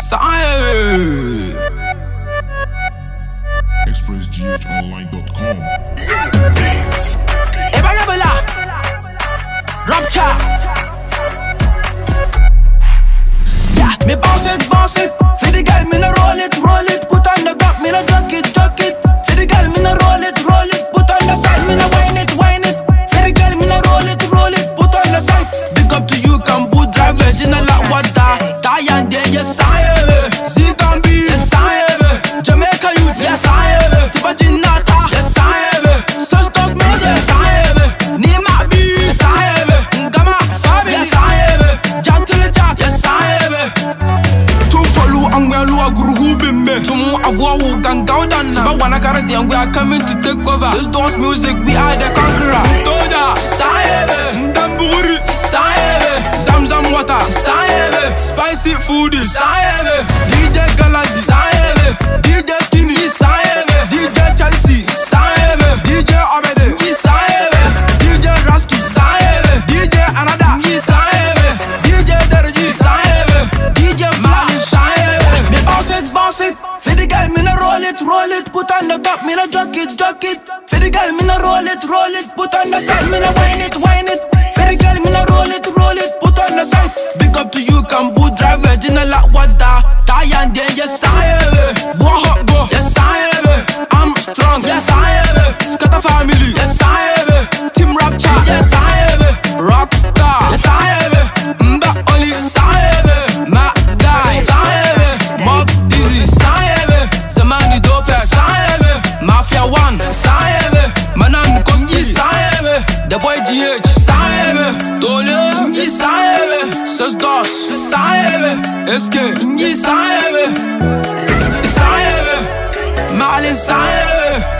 ExpressGHOnline.com. Ebalabala Rapcha. Yeah, me bounce it For the girl, me no roll it Put on the top, me no jock it For the girl, me no roll it Put on the side, me no whine it For the girl, me no roll it Put on the side. Big up to you, Cambu drivers in a lot water. Tayan de, yes I am. Zigambi, yes I am. Jamaica youth, yes I am. Tibatinata, yes I am. Such of me, yes I am. Nima B, yes I am. Ngama Fabi, yes I am. Jantel Jack, yes I am. Tufalu angwelu aguru bimbe. Tumu avwa wu gangau dana. Tiba wana karate and we are coming to take over. This Dance Music, we are the conqueror. Toja, yes I am. Ndamburi, yes I am. Zamzam water, yes I am. Spicy food, yes I am. DJ Galaxy, yes I am. DJ Skinny, yes I am. DJ Chelsea, yes I am. DJ Abede, yes I am. DJ Rasky, yes I am. DJ Anada, yes I am. DJ Derji, yes I am. DJ Flash, yes I am. Me bounce it For the girl, me no roll it Put on the top, me no jock it For the girl, me no roll it Put on the side, me no whine it For the girl, me no roll it Put on the side. Big up to you, Cambu drivers in a lot water. Tayan de, yes I am. Warhawk go, yes I am. I'm strong, yes I am. Scatter family, yes I am. Team Rapcha, yes I am. Rockstar, yes I am. Mba Oli, yes I am. My guy, yes I am. Mob Dizzy, yes I am. Zamani Dope, yes I am. Mafia One, yes I am. Manan Koski, yes I am. The boy GH, yes I am. Tole, yes I am. Sus Dos, yes I am. SK, yes I am. Yes I am. Mali, yes I am.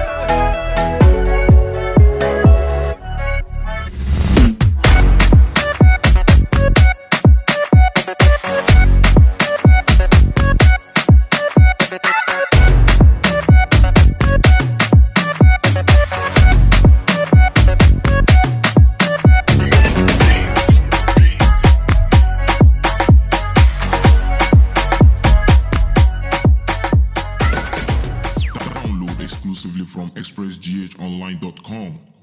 Exclusively from ExpressGHOnline.com.